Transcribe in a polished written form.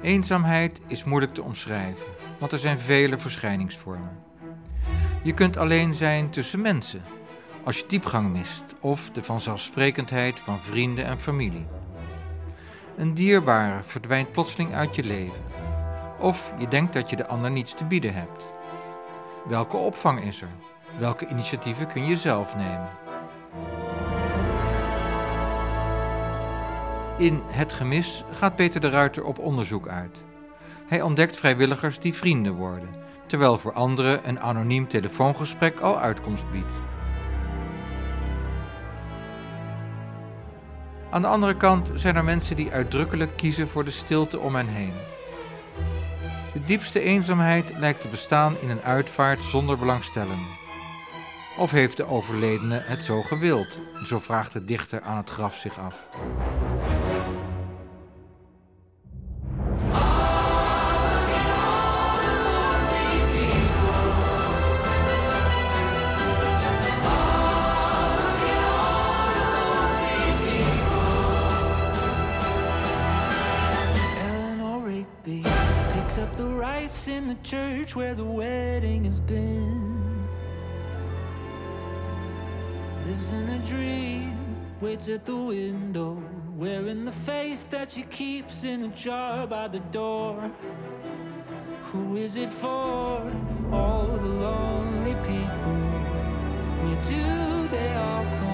Eenzaamheid is moeilijk te omschrijven, want er zijn vele verschijningsvormen. Je kunt alleen zijn tussen mensen, als je diepgang mist of de vanzelfsprekendheid van vrienden en familie. Een dierbare verdwijnt plotseling uit je leven, of je denkt dat je de ander niets te bieden hebt. Welke opvang is er? Welke initiatieven kun je zelf nemen? In Het Gemis gaat Peter de Ruiter op onderzoek uit. Hij ontdekt vrijwilligers die vrienden worden, terwijl voor anderen een anoniem telefoongesprek al uitkomst biedt. Aan de andere kant zijn er mensen die uitdrukkelijk kiezen voor de stilte om hen heen. De diepste eenzaamheid lijkt te bestaan in een uitvaart zonder belangstelling. Of heeft de overledene het zo gewild? Zo vraagt de dichter aan het graf zich af. Picks up the rice in the church where the wedding has been. Lives in a dream, waits at the window, wearing the face that she keeps in a jar by the door. Who is it for? All the lonely people. Where do they all come